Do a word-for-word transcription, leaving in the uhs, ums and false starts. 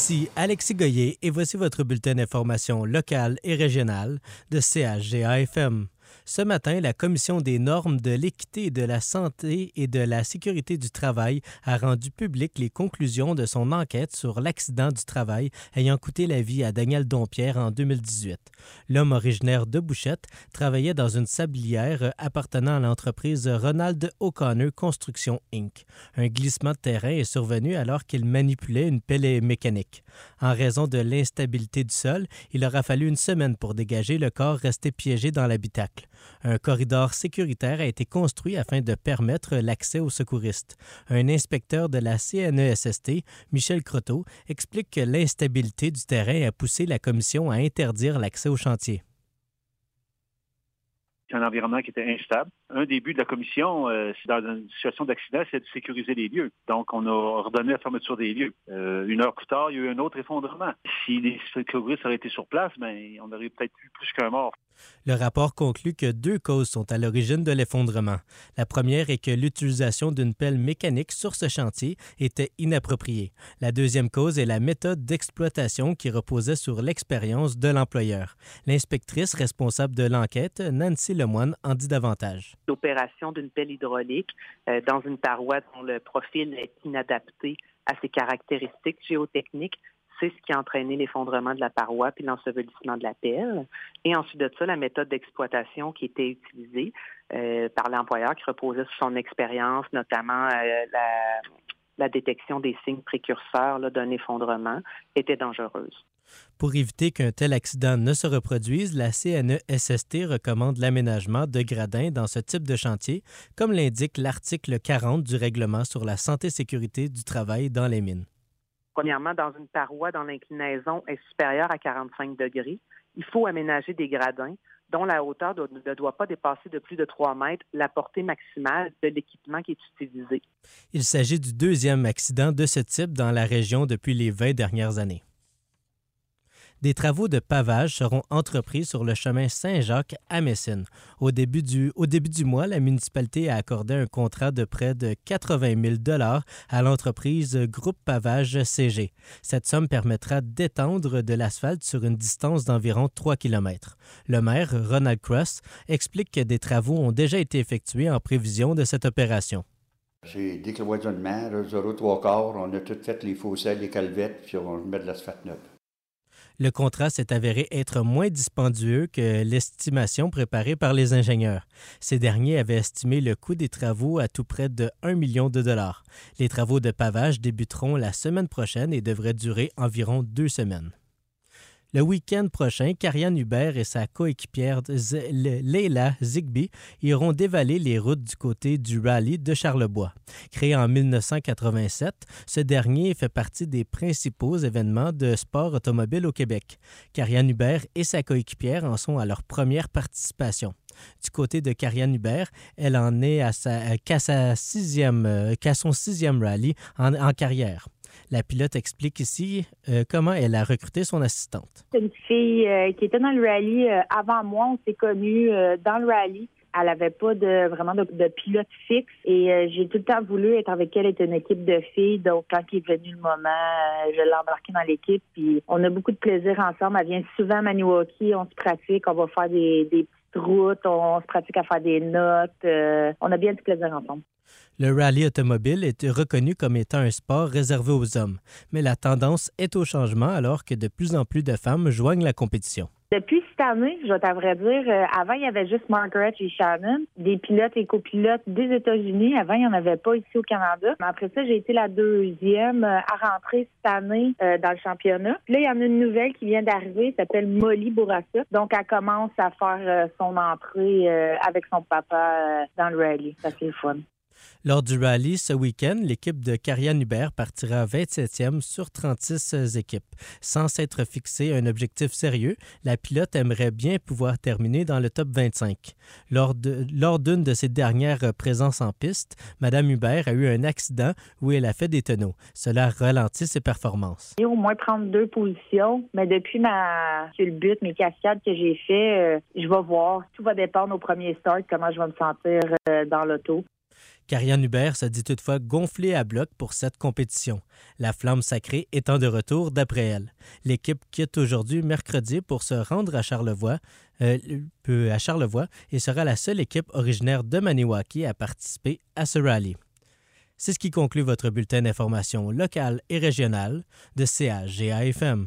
Ici Alexis Goyer et voici votre bulletin d'information locale et régionale de C H G A F M. Ce matin, la Commission des normes de l'équité et de la santé et de la sécurité du travail a rendu publiques les conclusions de son enquête sur l'accident du travail ayant coûté la vie à Daniel Dompierre en deux mille dix-huit. L'homme originaire de Bouchette travaillait dans une sablière appartenant à l'entreprise Ronald O'Connor Construction Incorporated. Un glissement de terrain est survenu alors qu'il manipulait une pelle mécanique. En raison de l'instabilité du sol, il aura fallu une semaine pour dégager le corps resté piégé dans l'habitacle. Un corridor sécuritaire a été construit afin de permettre l'accès aux secouristes. Un inspecteur de la C N E S S T, Michel Croteau, explique que l'instabilité du terrain a poussé la commission à interdire l'accès au chantier. C'est un environnement qui était instable. Un des buts de la commission, euh, c'est dans une situation d'accident, c'est de sécuriser les lieux. Donc, on a ordonné la fermeture des lieux. Euh, une heure plus tard, il y a eu un autre effondrement. Si les secouristes auraient été sur place, ben, on aurait peut-être eu plus qu'un mort. Le rapport conclut que deux causes sont à l'origine de l'effondrement. La première est que l'utilisation d'une pelle mécanique sur ce chantier était inappropriée. La deuxième cause est la méthode d'exploitation qui reposait sur l'expérience de l'employeur. L'inspectrice responsable de l'enquête, Nancy Lemoine, en dit davantage. L'opération d'une pelle hydraulique euh, dans une paroi dont le profil est inadapté à ses caractéristiques géotechniques, c'est ce qui a entraîné l'effondrement de la paroi puis l'ensevelissement de la pelle. Et ensuite de ça, la méthode d'exploitation qui était utilisée euh, par l'employeur qui reposait sur son expérience, notamment euh, la, la détection des signes précurseurs là, d'un effondrement, était dangereuse. Pour éviter qu'un tel accident ne se reproduise, la C N E S S T recommande l'aménagement de gradins dans ce type de chantier, comme l'indique l'article quarante du règlement sur la santé et sécurité du travail dans les mines. Premièrement, dans une paroi dont l'inclinaison est supérieure à quarante-cinq degrés, il faut aménager des gradins dont la hauteur ne doit pas dépasser de plus de trois mètres la portée maximale de l'équipement qui est utilisé. Il s'agit du deuxième accident de ce type dans la région depuis les vingt dernières années. Des travaux de pavage seront entrepris sur le chemin Saint-Jacques à Messine. Au début du, au début du mois, la municipalité a accordé un contrat de près de quatre-vingt mille dollars à l'entreprise Groupe Pavage C G. Cette somme permettra d'étendre de l'asphalte sur une distance d'environ trois kilomètres. Le maire, Ronald Cross, explique que des travaux ont déjà été effectués en prévision de cette opération. C'est des cloisonnements, zéro trois quarts, on a tout fait les fossés, les calvettes, puis on met de l'asphalte neuve. Le contrat s'est avéré être moins dispendieux que l'estimation préparée par les ingénieurs. Ces derniers avaient estimé le coût des travaux à tout près de un million de dollars. Les travaux de pavage débuteront la semaine prochaine et devraient durer environ deux semaines. Le week-end prochain, Karianne Hubert et sa coéquipière Leila Zigbee iront dévaler les routes du côté du rallye de Charlebois. Créé en dix-neuf cent quatre-vingt-sept, ce dernier fait partie des principaux événements de sport automobile au Québec. Karianne Hubert et sa coéquipière en sont à leur première participation. Du côté de Karianne Hubert, elle en est à sa, qu'à, sa sixième, qu'à son sixième rallye en, en carrière. La pilote explique ici euh, comment elle a recruté son assistante. C'est une fille euh, qui était dans le rallye euh, avant moi. On s'est connus euh, dans le rallye. Elle n'avait pas de vraiment de, de pilote fixe et euh, j'ai tout le temps voulu être avec elle, être une équipe de filles. Donc, quand il est venu le moment, euh, je l'ai embarquée dans l'équipe. Puis, on a beaucoup de plaisir ensemble. Elle vient souvent à Maniwaki. On se pratique. On va faire des, des petites routes. On, on se pratique à faire des notes. Euh, on a bien du plaisir ensemble. Le rallye automobile est reconnu comme étant un sport réservé aux hommes, mais la tendance est au changement alors que de plus en plus de femmes joignent la compétition. Depuis cette année, je vais t'à vrai dire, euh, avant, il y avait juste Margaret et Shannon, des pilotes et copilotes des États-Unis. Avant, il n'y en avait pas ici au Canada. Mais après ça, j'ai été la deuxième euh, à rentrer cette année euh, dans le championnat. Puis là, il y en a une nouvelle qui vient d'arriver, elle s'appelle Molly Bourassa. Donc, elle commence à faire euh, son entrée euh, avec son papa euh, dans le rallye. Ça, c'est le fun. Lors du rallye ce week-end, l'équipe de Karianne Hubert partira vingt-septième sur trente-six équipes. Sans s'être fixé un objectif sérieux, la pilote aimerait bien pouvoir terminer dans le top vingt-cinq. Lors, de, lors d'une de ses dernières présences en piste, Mme Hubert a eu un accident où elle a fait des tonneaux. Cela ralentit ses performances. Au moins prendre deux positions, mais depuis ma sur le but, mes cascades que j'ai fait, euh, je vais voir. Tout va dépendre au premier start, comment je vais me sentir euh, dans l'auto. Karianne Hubert se dit toutefois gonflée à bloc pour cette compétition, la flamme sacrée étant de retour d'après elle. L'équipe quitte aujourd'hui mercredi pour se rendre à Charlevoix, euh, à Charlevoix et sera la seule équipe originaire de Maniwaki à participer à ce rallye. C'est ce qui conclut votre bulletin d'information locale et régionale de C H G A F M.